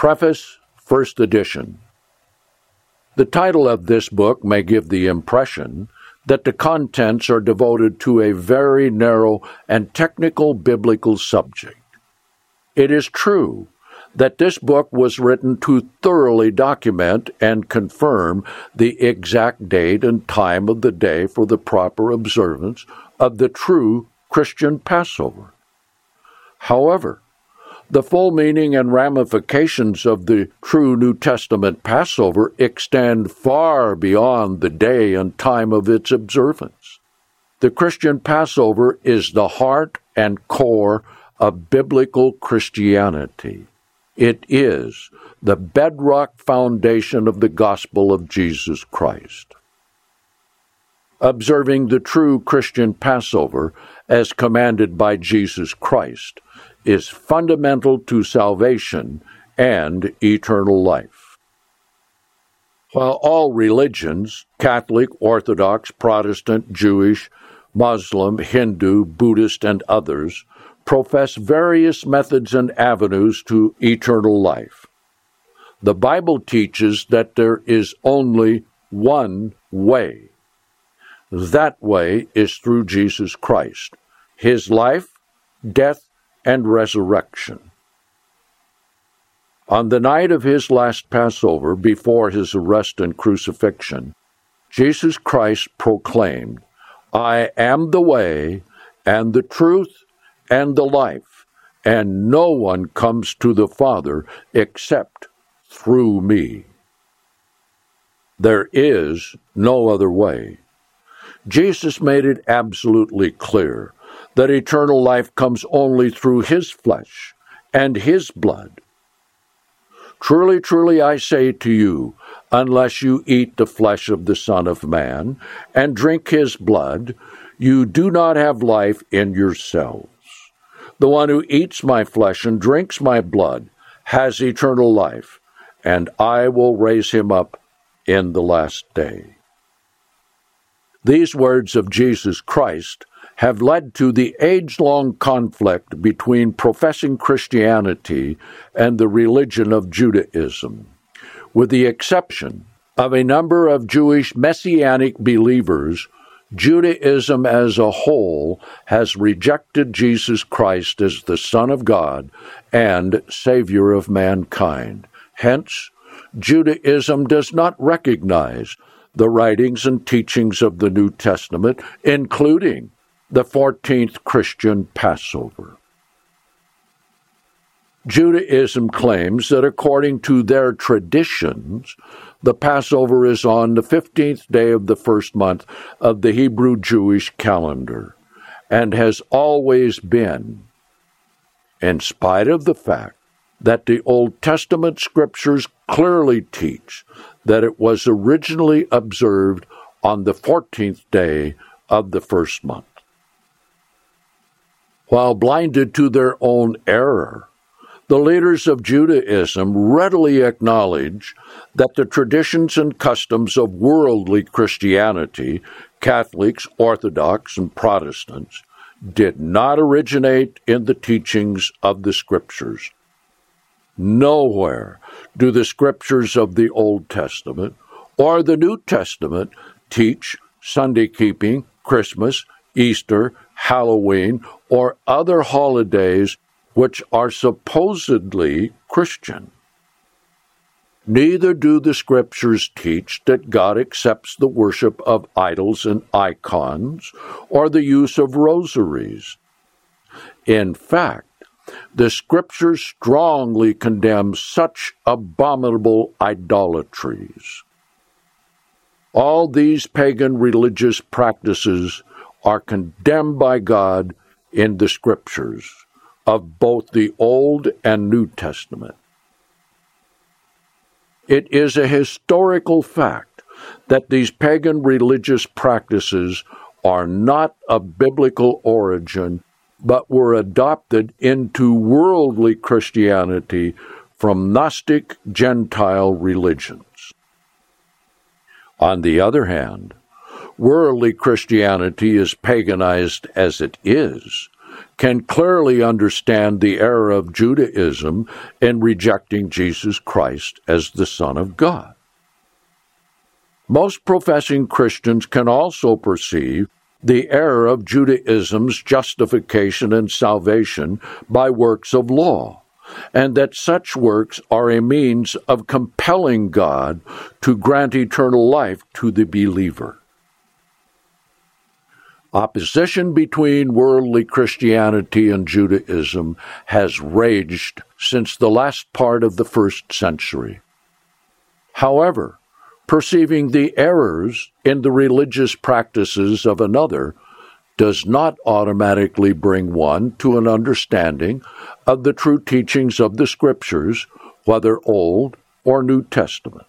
Preface, First Edition. The title of this book may give the impression that the contents are devoted to a very narrow and technical biblical subject. It is true that this book was written to thoroughly document and confirm the exact date and time of the day for the proper observance of the true Christian Passover. However, the full meaning and ramifications of the true New Testament Passover extend far beyond the day and time of its observance. The Christian Passover is the heart and core of biblical Christianity. It is the bedrock foundation of the gospel of Jesus Christ. Observing the true Christian Passover as commanded by Jesus Christ is fundamental to salvation and eternal life. While all religions, Catholic, Orthodox, Protestant, Jewish, Muslim, Hindu, Buddhist, and others, profess various methods and avenues to eternal life, the Bible teaches that there is only one way. That way is through Jesus Christ, his life, death, and resurrection. On the night of his last Passover, before his arrest and crucifixion, Jesus Christ proclaimed, "I am the way, and the truth, and the life, and no one comes to the Father except through me." There is no other way. Jesus made it absolutely clear that eternal life comes only through his flesh and his blood. Truly, truly, I say to you, unless you eat the flesh of the Son of Man and drink his blood, you do not have life in yourselves. The one who eats my flesh and drinks my blood has eternal life, and I will raise him up in the last day. These words of Jesus Christ have led to the age-long conflict between professing Christianity and the religion of Judaism. With the exception of a number of Jewish Messianic believers, Judaism as a whole has rejected Jesus Christ as the Son of God and Savior of mankind. Hence, Judaism does not recognize the writings and teachings of the New Testament, including the 14th Christian Passover. Judaism claims that according to their traditions, the Passover is on the 15th day of the first month of the Hebrew Jewish calendar, and has always been, in spite of the fact that the Old Testament scriptures clearly teach that it was originally observed on the 14th day of the first month. While blinded to their own error, the leaders of Judaism readily acknowledge that the traditions and customs of worldly Christianity, Catholics, Orthodox, and Protestants, did not originate in the teachings of the Scriptures. Nowhere do the Scriptures of the Old Testament or the New Testament teach Sunday keeping, Christmas, Easter, Halloween, or other holidays which are supposedly Christian. Neither do the Scriptures teach that God accepts the worship of idols and icons or the use of rosaries. In fact, the Scriptures strongly condemn such abominable idolatries. All these pagan religious practices are condemned by God in the Scriptures of both the Old and New Testament. It is a historical fact that these pagan religious practices are not of biblical origin, but were adopted into worldly Christianity from Gnostic Gentile religions. On the other hand, worldly Christianity, as paganized as it is, can clearly understand the error of Judaism in rejecting Jesus Christ as the Son of God. Most professing Christians can also perceive the error of Judaism's justification and salvation by works of law, and that such works are a means of compelling God to grant eternal life to the believer. Opposition between worldly Christianity and Judaism has raged since the last part of the 1st century. However, perceiving the errors in the religious practices of another does not automatically bring one to an understanding of the true teachings of the Scriptures, whether Old or New Testaments.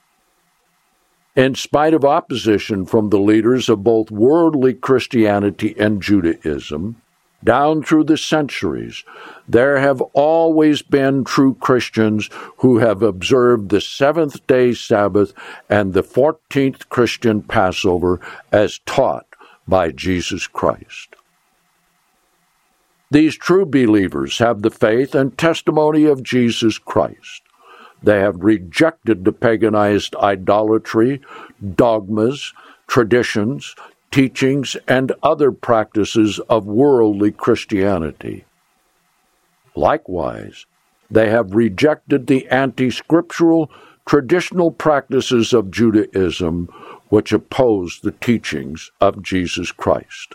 In spite of opposition from the leaders of both worldly Christianity and Judaism, down through the centuries, there have always been true Christians who have observed the seventh-day Sabbath and the 14th Christian Passover as taught by Jesus Christ. These true believers have the faith and testimony of Jesus Christ. They have rejected the paganized idolatry, dogmas, traditions, teachings, and other practices of worldly Christianity. Likewise, they have rejected the anti-scriptural, traditional practices of Judaism, which oppose the teachings of Jesus Christ.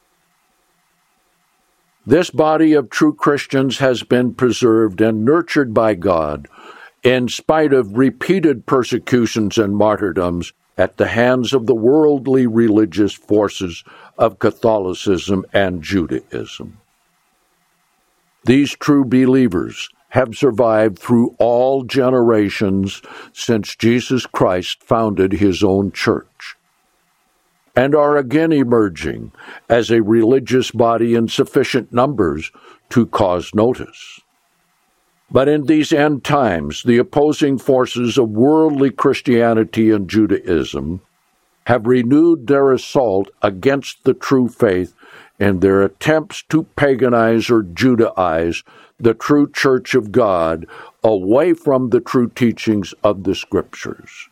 This body of true Christians has been preserved and nurtured by God in spite of repeated persecutions and martyrdoms at the hands of the worldly religious forces of Catholicism and Judaism. These true believers have survived through all generations since Jesus Christ founded his own church, and are again emerging as a religious body in sufficient numbers to cause notice. But in these end times, the opposing forces of worldly Christianity and Judaism have renewed their assault against the true faith in their attempts to paganize or Judaize the true Church of God away from the true teachings of the Scriptures.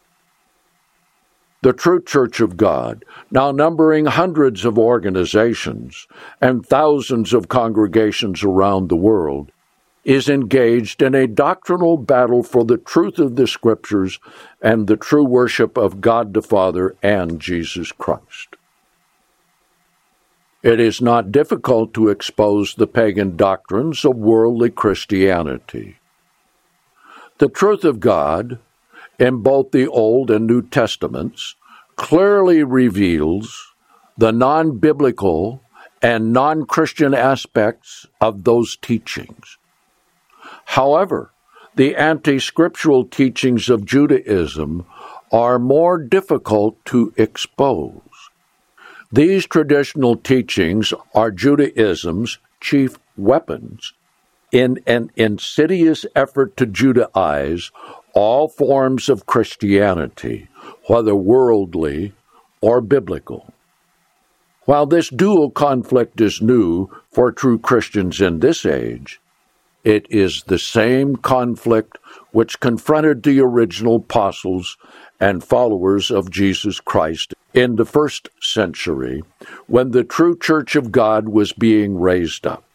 The true Church of God, now numbering hundreds of organizations and thousands of congregations around the world, is engaged in a doctrinal battle for the truth of the Scriptures and the true worship of God the Father and Jesus Christ. It is not difficult to expose the pagan doctrines of worldly Christianity. The truth of God, in both the Old and New Testaments, clearly reveals the non-biblical and non-Christian aspects of those teachings. However, the anti-scriptural teachings of Judaism are more difficult to expose. These traditional teachings are Judaism's chief weapons in an insidious effort to Judaize all forms of Christianity, whether worldly or biblical. While this dual conflict is new for true Christians in this age, it is the same conflict which confronted the original apostles and followers of Jesus Christ in the 1st century, when the true Church of God was being raised up.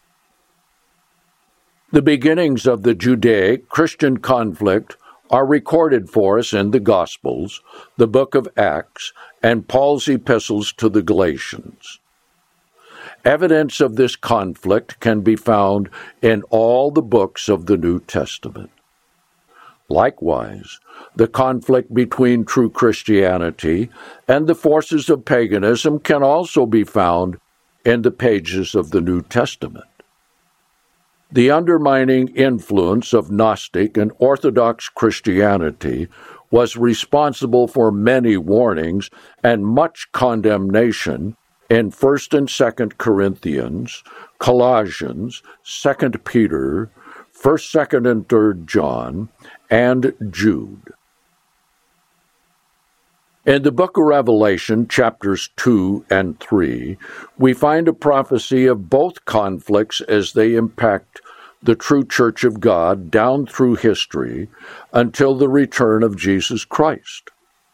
The beginnings of the Judaic-Christian conflict are recorded for us in the Gospels, the book of Acts, and Paul's epistles to the Galatians. Evidence of this conflict can be found in all the books of the New Testament. Likewise, the conflict between true Christianity and the forces of paganism can also be found in the pages of the New Testament. The undermining influence of Gnostic and Orthodox Christianity was responsible for many warnings and much condemnation in 1st and 2nd Corinthians, Colossians, 2nd Peter, 1st, 2nd, and 3rd John, and Jude. In the book of Revelation, chapters 2 and 3, we find a prophecy of both conflicts as they impact the true church of God down through history until the return of Jesus Christ.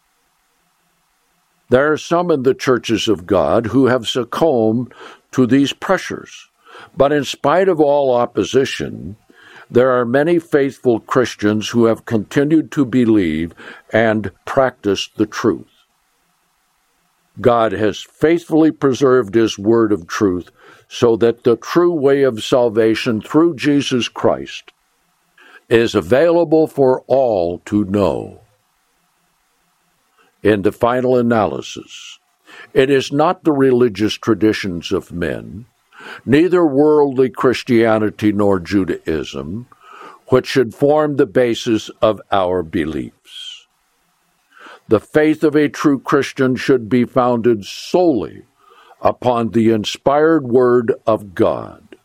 There are some in the churches of God who have succumbed to these pressures, but in spite of all opposition, there are many faithful Christians who have continued to believe and practice the truth. God has faithfully preserved His word of truth so that the true way of salvation through Jesus Christ is available for all to know. In the final analysis, it is not the religious traditions of men, neither worldly Christianity nor Judaism, which should form the basis of our beliefs. The faith of a true Christian should be founded solely upon the inspired Word of God.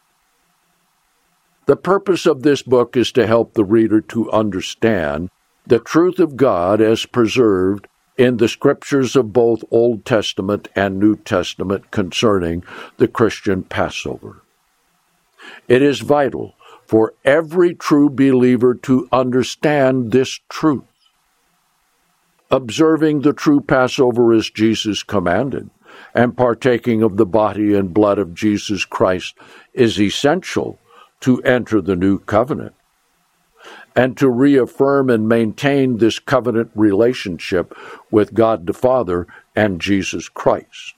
The purpose of this book is to help the reader to understand the truth of God as preserved in the scriptures of both Old Testament and New Testament concerning the Christian Passover. It is vital for every true believer to understand this truth. Observing the true Passover as Jesus commanded, and partaking of the body and blood of Jesus Christ is essential to enter the new covenant, and to reaffirm and maintain this covenant relationship with God the Father and Jesus Christ.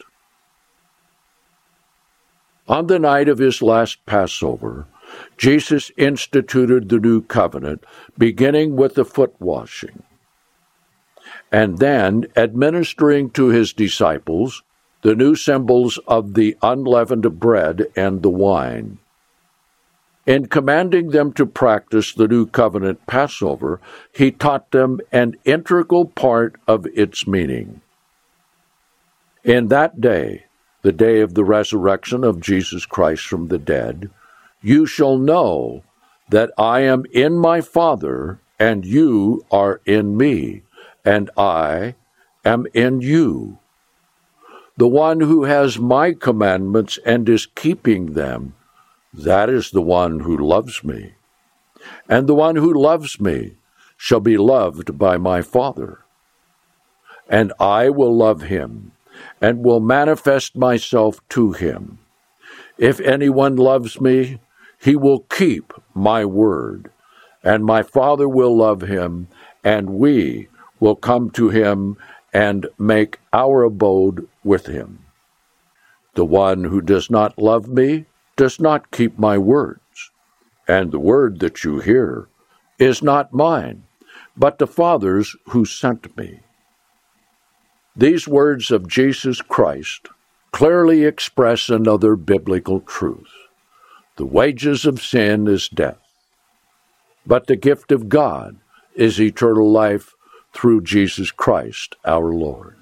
On the night of His last Passover, Jesus instituted the new covenant, beginning with the foot washing, and then administering to His disciples the new symbols of the unleavened bread and the wine. In commanding them to practice the new covenant Passover, He taught them an integral part of its meaning. In that day, the day of the resurrection of Jesus Christ from the dead, you shall know that I am in my Father, and you are in me, and I am in you. The one who has my commandments and is keeping them, that is the one who loves me. And the one who loves me shall be loved by my Father. And I will love him, and will manifest myself to him. If anyone loves me, he will keep my word, and my Father will love him, and we will come to him and make our abode with him. The one who does not love me does not keep my words, and the word that you hear is not mine, but the Father's who sent me. These words of Jesus Christ clearly express another biblical truth. The wages of sin is death, but the gift of God is eternal life through Jesus Christ our Lord.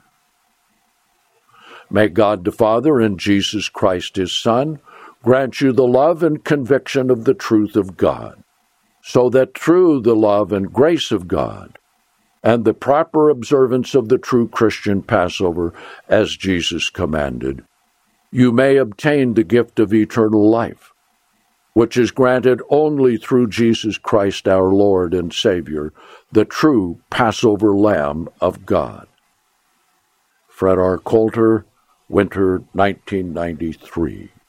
May God the Father and Jesus Christ His Son grant you the love and conviction of the truth of God, so that through the love and grace of God and the proper observance of the true Christian Passover as Jesus commanded, you may obtain the gift of eternal life, which is granted only through Jesus Christ our Lord and Savior, the true Passover Lamb of God. Fred R. Coulter, Winter, 1993.